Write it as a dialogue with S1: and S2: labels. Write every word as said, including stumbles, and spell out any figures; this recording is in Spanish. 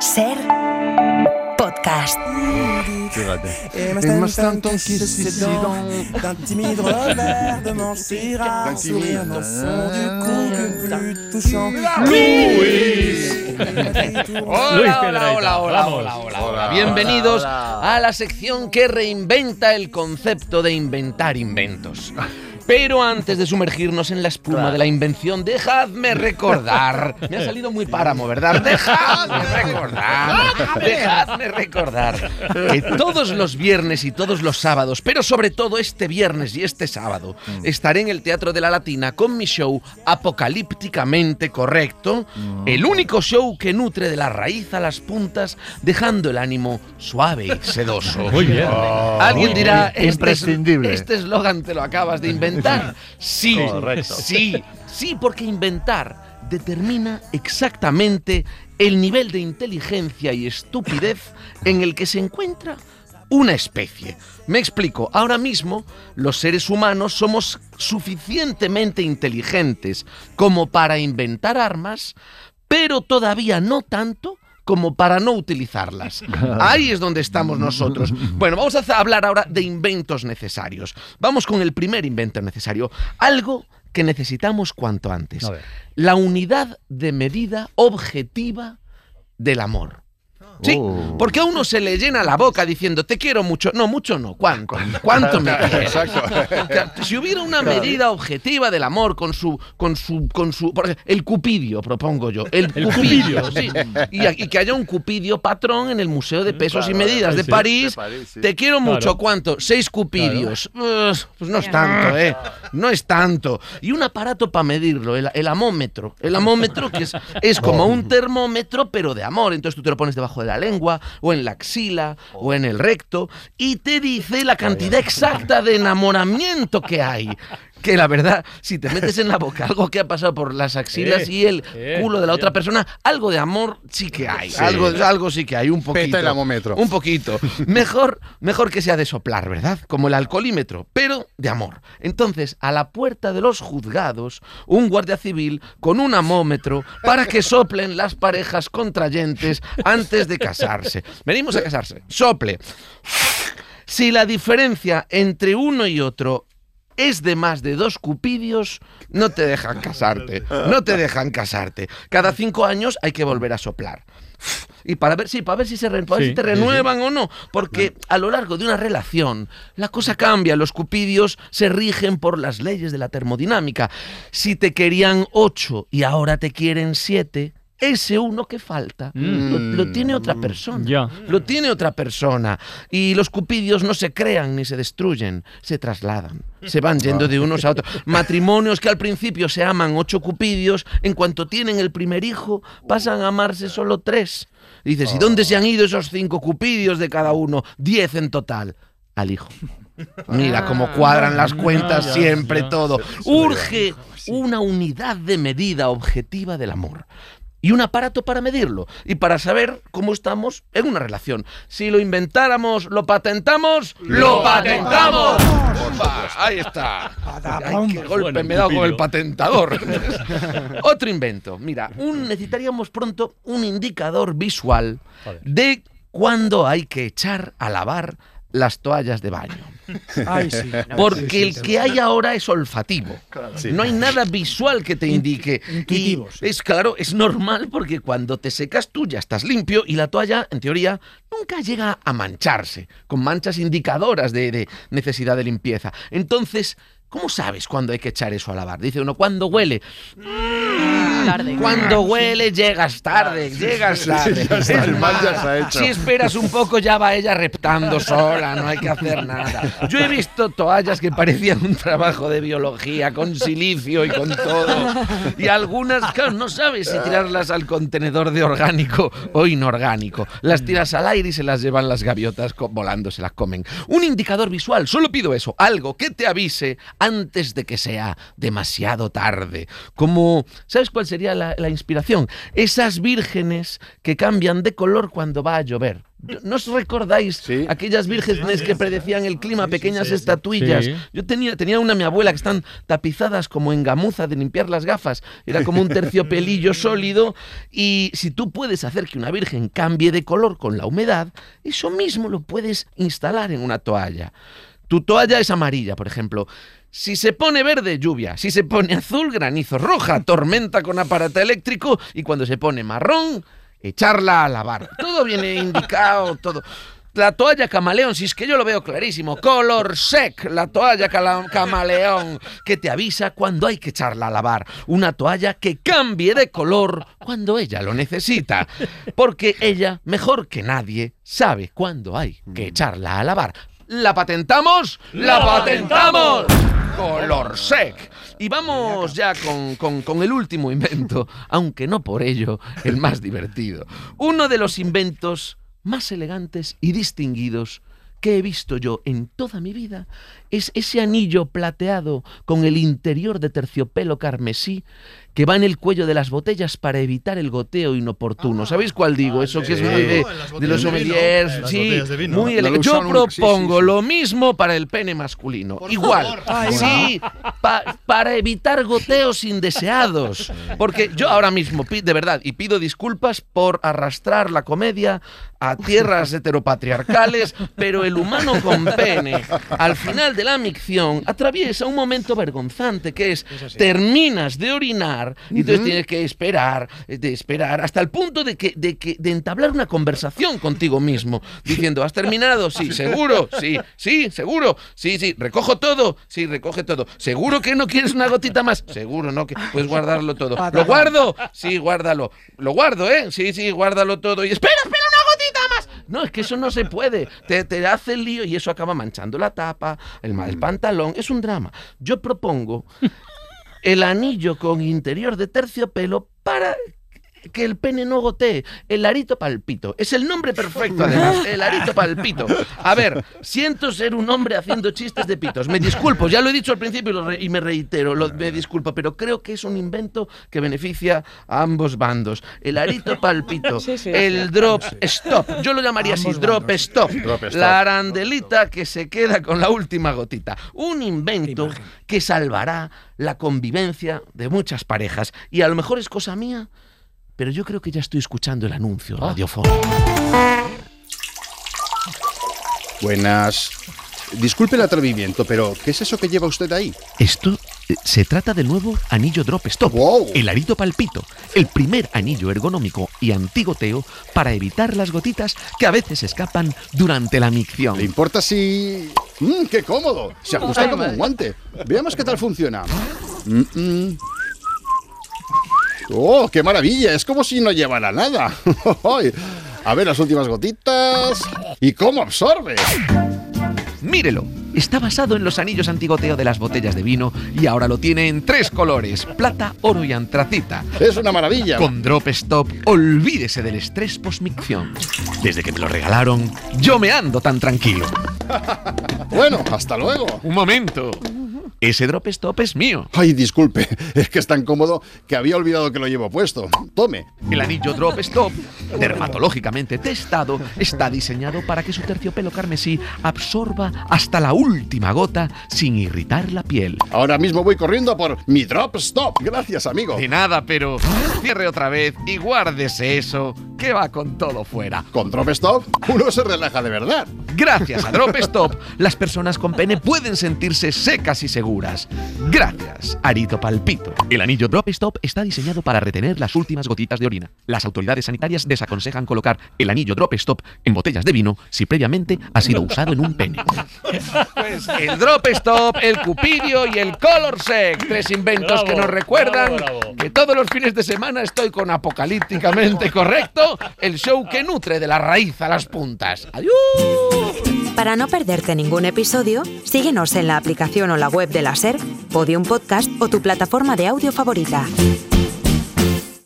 S1: Ser podcast.
S2: Fíjate.
S3: Et m'instant tant qu'il s'édent d'un timide revers de Montserrat, un sourire dans le fond du cou que plus touchant.
S4: ¡Luis!
S5: Hola, hola, hola, hola, hola, hola, hola. Bienvenidos
S2: hola.
S5: a la sección que reinventa el concepto de inventar inventos. Pero antes de sumergirnos en la espuma
S2: Claro.
S5: de la invención, dejadme recordar. Me ha salido muy páramo, ¿verdad? Dejadme recordar. Dejadme recordar que todos los viernes y todos los sábados, pero sobre todo este viernes y este sábado, estaré en el Teatro de la Latina con mi show Apocalípticamente Correcto, el único show que nutre de la raíz a las puntas, dejando el ánimo suave y sedoso.
S4: Muy bien.
S5: Alguien dirá, este es-
S2: Imprescindible.
S5: este eslogan te lo acabas de inventar. Sí,
S2: Correcto.
S5: sí, sí, porque inventar determina exactamente el nivel de inteligencia y estupidez en el que se encuentra una especie. Me explico, ahora mismo los seres humanos somos suficientemente inteligentes como para inventar armas, pero todavía no tanto como para no utilizarlas. Ahí es donde estamos nosotros. Bueno, vamos a hablar ahora de inventos necesarios. Vamos con el primer invento necesario. Algo que necesitamos cuanto antes.
S4: A ver.
S5: La unidad de medida objetiva del amor. Sí,
S2: Oh.
S5: porque a uno se le llena la boca diciendo te quiero mucho. No, mucho no. ¿Cuánto? ¿Cuánto me quieres?
S2: Exacto.
S5: Si hubiera una medida objetiva del amor con su, con su, con su, por ejemplo, el cupidio, propongo yo, el,
S4: El
S5: cupidio,
S4: cupidio.
S5: sí, y, y que haya un cupidio patrón en el Museo de Pesos
S2: Claro,
S5: y Medidas
S4: sí,
S5: de
S4: sí.
S5: París.
S2: De París, sí.
S5: Te quiero mucho,
S4: Claro.
S5: ¿cuánto? Seis cupidios. Uh, pues no es tanto, ¿eh? No es tanto. Y un aparato para medirlo, el, el amómetro. El amómetro que es, es como un termómetro, pero de amor. Entonces tú te lo pones debajo de la lengua, o en la axila, o en el recto, y te dice la cantidad exacta de enamoramiento que hay. Que la verdad, si te metes en la boca algo que ha pasado por las axilas
S4: Eh,
S5: y el
S4: eh,
S5: culo de la otra
S4: bien.
S5: persona, algo de amor sí que hay.
S2: Sí.
S5: Algo, algo sí que hay, un poquito.
S2: Peta el amómetro.
S5: Un poquito. Mejor, mejor que sea de soplar, ¿verdad? Como el alcoholímetro, pero de amor. Entonces, a la puerta de los juzgados, un guardia civil con un amómetro para que soplen las parejas contrayentes antes de casarse. Venimos a casarse. Sople. Si la diferencia entre uno y otro es de más de dos cupidios, no te dejan casarte. No te dejan casarte. Cada cinco años hay que volver a soplar. Y para ver, sí, para ver si se re- para ver
S4: Sí,
S5: si te
S4: sí,
S5: renuevan o no. Porque a lo largo de una relación, la cosa cambia. Los cupidios se rigen por las leyes de la termodinámica. Si te querían ocho y ahora te quieren siete, ese uno que falta
S4: Mm.
S5: lo, lo tiene otra persona.
S4: Ya.
S5: Lo tiene otra persona. Y los cupidios no se crean ni se destruyen, se trasladan. Se van yendo de unos a otros. Matrimonios que al principio se aman ocho cupidios, en cuanto tienen el primer hijo, pasan a amarse solo tres. Y dices, ¿y dónde se han ido esos cinco cupidios de cada uno? Diez en total. Al hijo. Mira cómo cuadran las cuentas
S4: ya,
S5: siempre
S4: ya.
S5: todo. Urge una unidad de medida objetiva del amor. Y un aparato para medirlo y para saber cómo estamos en una relación. Si lo inventáramos, lo patentamos, ¡lo patentamos! ¡Pumba! Ahí está. Ay, qué golpe
S4: Bueno,
S5: me he dado con el
S4: cupido.
S5: patentador. Otro invento. Mira, un, necesitaríamos pronto un indicador visual
S4: Joder.
S5: de cuándo hay que echar a lavar las toallas de baño.
S3: Ay, sí.
S5: Porque el que hay ahora es olfativo.
S2: Sí.
S5: No hay nada visual que te indique.
S3: Intuitivo,
S5: Y
S3: sí.
S5: es claro, es normal porque cuando te secas tú ya estás limpio y la toalla, en teoría, nunca llega a mancharse, con manchas indicadoras de, de necesidad de limpieza. Entonces, ¿cómo sabes cuándo hay que echar eso a lavar? Dice uno, ¿cuándo huele?
S1: Tarde.
S5: Cuando huele llegas tarde, llegas tarde.
S2: ya está,
S5: Es
S2: el mal ya
S5: más,
S2: se ha hecho.
S5: si esperas un poco ya va ella reptando sola, no hay que hacer nada. Yo he visto toallas que parecían un trabajo de biología, con silicio y con todo. Y algunas, claro, no sabes si tirarlas al contenedor de orgánico o inorgánico. Las tiras al aire y se las llevan las gaviotas co- volando, se las comen. Un indicador visual, solo pido eso, algo que te avise antes de que sea demasiado tarde. Como, ¿sabes cuál sería la, la inspiración? Esas vírgenes que cambian de color cuando va a llover. ¿No os recordáis
S2: Sí.
S5: aquellas vírgenes que predecían el clima, pequeñas estatuillas?
S4: Sí.
S5: Yo tenía, tenía una mi abuela que están tapizadas como en gamuza de limpiar las gafas. Era como un terciopelillo sólido. Y si tú puedes hacer que una virgen cambie de color con la humedad, eso mismo lo puedes instalar en una toalla. Tu toalla es amarilla, por ejemplo. Si se pone verde, lluvia. Si se pone azul, granizo. Roja, tormenta con aparato eléctrico. Y cuando se pone marrón, echarla a lavar. Todo viene indicado, todo. La toalla camaleón, si es que yo lo veo clarísimo. Color sec, la toalla cala- camaleón, que te avisa cuando hay que echarla a lavar. Una toalla que cambie de color cuando ella lo necesita. Porque ella, mejor que nadie, sabe cuándo hay que echarla a lavar. ¿La patentamos? ¡La patentamos! Color sec. Y vamos ya con, con, con el último invento, aunque no por ello el más divertido. Uno de los inventos más elegantes y distinguidos que he visto yo en toda mi vida es ese anillo plateado con el interior de terciopelo carmesí que va en el cuello de las botellas para evitar el goteo inoportuno.
S6: Ah,
S5: ¿Sabéis cuál digo? Eso que es muy de,
S6: en las
S5: de los
S6: botellas de vino.
S5: sommeliers.
S6: En las
S5: Sí,
S6: botellas de vino.
S5: muy
S2: No lo
S5: elegante. Yo
S2: usaron nunca. Sí,
S5: propongo
S2: sí, sí.
S5: lo mismo para el pene masculino.
S6: Por
S5: Igual.
S6: favor.
S3: Ay,
S5: Sí, pa- para evitar goteos indeseados. Porque yo ahora mismo, pi- de verdad, y pido disculpas por arrastrar la comedia a tierras heteropatriarcales, pero el humano con pene, al final de la micción, atraviesa un momento vergonzante, que es, terminas de orinar, y entonces tienes que esperar, eh, de esperar, hasta el punto de que, de que de entablar una conversación contigo mismo, diciendo, ¿has terminado? Sí, seguro, sí, sí, seguro, sí, sí, recojo todo, sí, recoge todo, ¿seguro que no quieres una gotita más? Seguro, no, que puedes guardarlo todo. ¿Lo guardo? Sí, guárdalo. Lo guardo, ¿eh? Sí, sí, guárdalo todo. Y espera, espera, una gotita más. No, es que eso no se puede. Te, te hace el lío y eso acaba manchando la tapa, el, ma- el pantalón. Es un drama. Yo propongo el anillo con interior de terciopelo para que el pene no gotee. El arito palpito. Es el nombre perfecto, además. El arito palpito. A ver, siento ser un hombre haciendo chistes de pitos. Me disculpo, ya lo he dicho al principio y, lo re- y me reitero, lo- me disculpo, pero creo que es un invento que beneficia a ambos bandos. El arito palpito.
S1: Sí, sí,
S5: el
S1: sí.
S5: drop stop. Yo lo llamaría así, drop stop.
S2: Drop stop.
S5: La arandelita que se queda con la última gotita. Un invento que salvará la convivencia de muchas parejas. Y a lo mejor es cosa mía, pero yo creo que ya estoy escuchando el anuncio radiofónico.
S2: Buenas. Disculpe el atrevimiento, pero ¿qué es eso que lleva usted ahí?
S5: Esto eh, se trata del nuevo anillo Drop Stop,
S2: Wow.
S5: el arito palpito, el primer anillo ergonómico y antigoteo para evitar las gotitas que a veces escapan durante la micción.
S2: ¿Le importa si...? ¡Mmm, qué cómodo! Se ajusta como un guante. Veamos qué tal funciona. Mm, mm. ¡Oh, qué maravilla! Es como si no llevara nada. Ay, a ver las últimas gotitas. ¿Y cómo absorbe?
S5: Mírelo, está basado en los anillos antigoteo de las botellas de vino y ahora lo tiene en tres colores, plata, oro y antracita.
S2: Es una maravilla.
S5: Con Drop Stop, olvídese del estrés post-micción. Desde que me lo regalaron, yo me ando tan tranquilo.
S2: Bueno, hasta luego.
S5: Un momento. Ese Drop Stop es mío.
S2: Ay, disculpe, es que es tan cómodo que había olvidado que lo llevo puesto. Tome.
S5: El anillo Drop Stop, dermatológicamente testado, está diseñado para que su terciopelo carmesí absorba hasta la última gota sin irritar la piel.
S2: Ahora mismo voy corriendo a por mi Drop Stop. Gracias, amigo.
S5: De nada, pero cierre otra vez y guárdese eso, que va con todo fuera.
S2: Con Drop Stop uno se relaja de verdad.
S5: Gracias a Drop Stop, las personas con pene pueden sentirse secas y seguras. Gracias, Arito Palpito. El anillo Drop Stop está diseñado para retener las últimas gotitas de orina. Las autoridades sanitarias desaconsejan colocar el anillo Drop Stop en botellas de vino si previamente ha sido usado en un pene. Pues el Drop Stop, el Cupidio y el Color Sec. Tres inventos
S4: Bravo,
S5: que nos recuerdan
S4: bravo, bravo.
S5: que todos los fines de semana estoy con Apocalípticamente Correcto, el show que nutre de la raíz a las puntas. ¡Adiós!
S7: Para no perderte ningún episodio, síguenos en la aplicación o la web de la SER, Podium Podcast o tu plataforma de audio favorita.